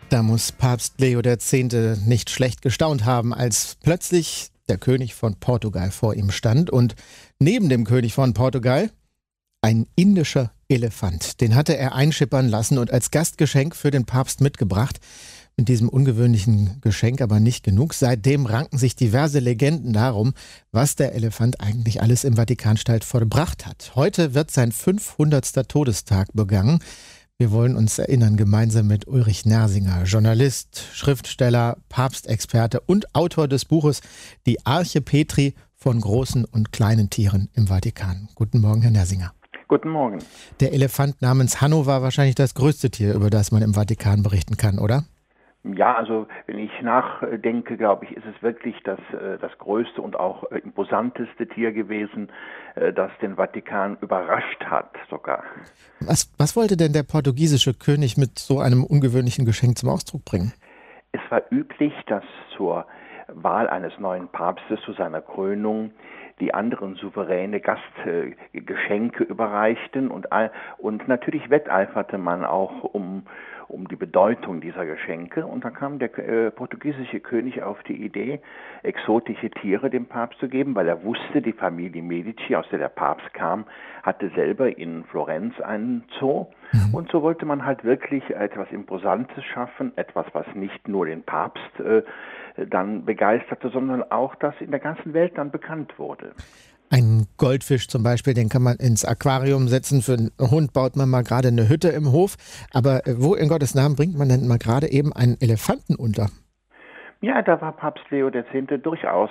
Da muss Papst Leo X. nicht schlecht gestaunt haben, als plötzlich der König von Portugal vor ihm stand und neben dem König von Portugal ein indischer Elefant. Den hatte er einschippern lassen und als Gastgeschenk für den Papst mitgebracht. Mit diesem ungewöhnlichen Geschenk aber nicht genug. Seitdem ranken sich diverse Legenden darum, was der Elefant eigentlich alles im Vatikanstadt vollbracht hat. Heute wird sein 500. Todestag begangen. Wir wollen uns erinnern, gemeinsam mit Ulrich Nersinger, Journalist, Schriftsteller, Papstexperte und Autor des Buches Die Arche Petri von großen und kleinen Tieren im Vatikan. Guten Morgen, Herr Nersinger. Guten Morgen. Der Elefant namens Hanno war wahrscheinlich das größte Tier, über das man im Vatikan berichten kann, oder? Ja, also wenn ich nachdenke, glaube ich, ist es wirklich das größte und auch imposanteste Tier gewesen, das den Vatikan überrascht hat sogar. Was wollte denn der portugiesische König mit so einem ungewöhnlichen Geschenk zum Ausdruck bringen? Es war üblich, dass zur Wahl eines neuen Papstes zu seiner Krönung die anderen souveräne Gastgeschenke überreichten und natürlich wetteiferte man auch um die Bedeutung dieser Geschenke. Und dann kam der portugiesische König auf die Idee, exotische Tiere dem Papst zu geben, weil er wusste, die Familie Medici, aus der der Papst kam, hatte selber in Florenz einen Zoo. Und so wollte man halt wirklich etwas Imposantes schaffen, etwas, was nicht nur den Papst dann begeisterte, sondern auch, das in der ganzen Welt dann bekannt wurde. Ein Goldfisch zum Beispiel, den kann man ins Aquarium setzen. Für einen Hund baut man mal gerade eine Hütte im Hof. Aber wo in Gottes Namen bringt man denn mal gerade eben einen Elefanten unter? Ja, da war Papst Leo X. Durchaus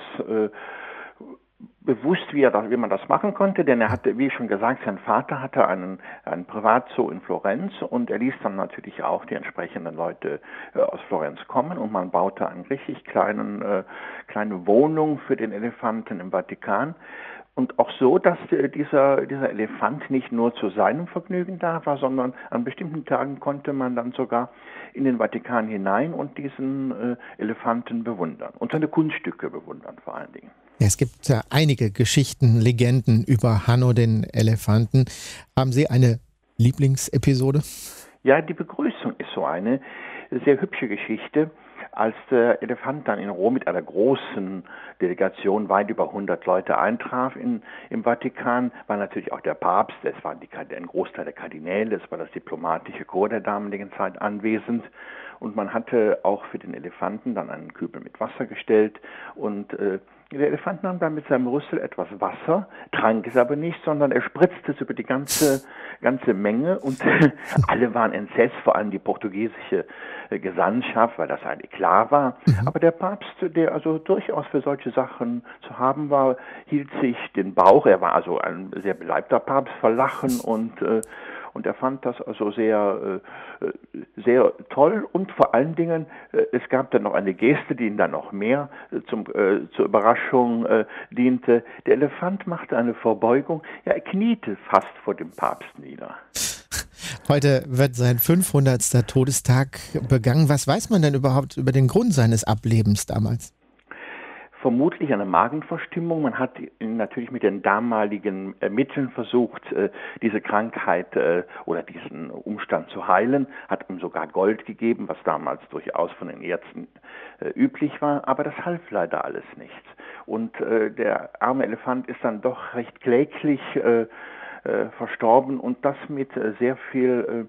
bewusst, wie man das machen konnte, denn er hatte, wie schon gesagt, sein Vater hatte einen Privatzoo in Florenz und er ließ dann natürlich auch die entsprechenden Leute aus Florenz kommen und man baute eine richtig kleine Wohnung für den Elefanten im Vatikan. Und auch so, dass dieser Elefant nicht nur zu seinem Vergnügen da war, sondern an bestimmten Tagen konnte man dann sogar in den Vatikan hinein und diesen Elefanten bewundern und seine Kunststücke bewundern vor allen Dingen. Ja, es gibt ja einige Geschichten, Legenden über Hanno den Elefanten. Haben Sie eine Lieblingsepisode? Ja, die Begrüßung ist so eine sehr hübsche Geschichte. Als der Elefant dann in Rom mit einer großen Delegation, weit über 100 Leute, eintraf im Vatikan, war natürlich auch der Papst, es war ein Großteil der Kardinäle, es war das diplomatische Korps der damaligen Zeit anwesend. Und man hatte auch für den Elefanten dann einen Kübel mit Wasser gestellt und der Elefant nahm dann mit seinem Rüssel etwas Wasser, trank es aber nicht, sondern er spritzte es über die ganze Menge und alle waren entsetzt, vor allem die portugiesische Gesandtschaft, weil das ein Eklat war. Aber der Papst, der also durchaus für solche Sachen zu haben war, hielt sich den Bauch, er war also ein sehr beleibter Papst, vor Lachen und er fand das also sehr toll und vor allen Dingen, es gab dann noch eine Geste, die ihn dann noch mehr zur Überraschung diente. Der Elefant machte eine Verbeugung, ja, er kniete fast vor dem Papst nieder. Heute wird sein 500. Todestag begangen. Was weiß man denn überhaupt über den Grund seines Ablebens damals? Vermutlich eine Magenverstimmung. Man hat natürlich mit den damaligen Mitteln versucht, diese Krankheit oder diesen Umstand zu heilen, hat ihm sogar Gold gegeben, was damals durchaus von den Ärzten üblich war, aber das half leider alles nichts. Und der arme Elefant ist dann doch recht kläglich verstorben und das mit sehr viel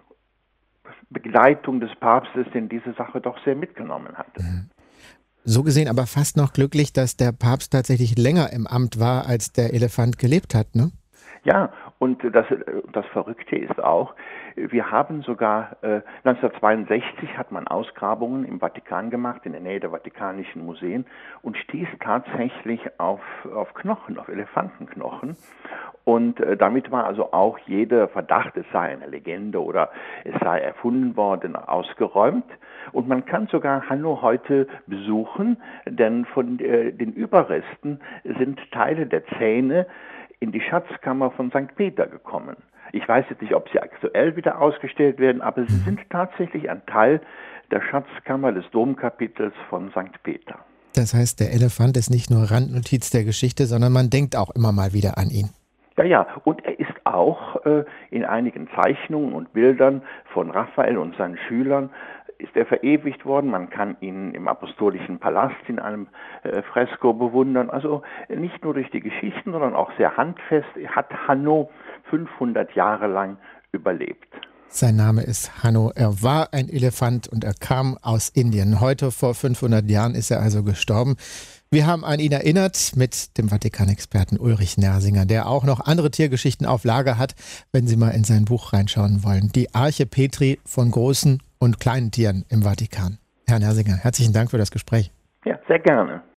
Begleitung des Papstes, den diese Sache doch sehr mitgenommen hatte. So gesehen aber fast noch glücklich, dass der Papst tatsächlich länger im Amt war, als der Elefant gelebt hat, ne? Ja, und das Verrückte ist auch, wir haben sogar 1962 hat man Ausgrabungen im Vatikan gemacht, in der Nähe der Vatikanischen Museen und stieß tatsächlich auf Knochen, auf Elefantenknochen. Und damit war also auch jeder Verdacht, es sei eine Legende oder es sei erfunden worden, ausgeräumt. Und man kann sogar Hanno heute besuchen, denn von den Überresten sind Teile der Zähne in die Schatzkammer von St. Peter gekommen. Ich weiß jetzt nicht, ob sie aktuell wieder ausgestellt werden, aber sie sind tatsächlich ein Teil der Schatzkammer des Domkapitels von St. Peter. Das heißt, der Elefant ist nicht nur Randnotiz der Geschichte, sondern man denkt auch immer mal wieder an ihn. Ja, und er ist auch in einigen Zeichnungen und Bildern von Raphael und seinen Schülern ist er verewigt worden. Man kann ihn im Apostolischen Palast in einem Fresko bewundern. Also nicht nur durch die Geschichten, sondern auch sehr handfest hat Hanno 500 Jahre lang überlebt. Sein Name ist Hanno. Er war ein Elefant und er kam aus Indien. Heute vor 500 Jahren ist er also gestorben. Wir haben an ihn erinnert mit dem Vatikanexperten Ulrich Nersinger, der auch noch andere Tiergeschichten auf Lager hat, wenn Sie mal in sein Buch reinschauen wollen. Die Arche Petri von großen und kleinen Tieren im Vatikan. Herr Nersinger, herzlichen Dank für das Gespräch. Ja, sehr gerne.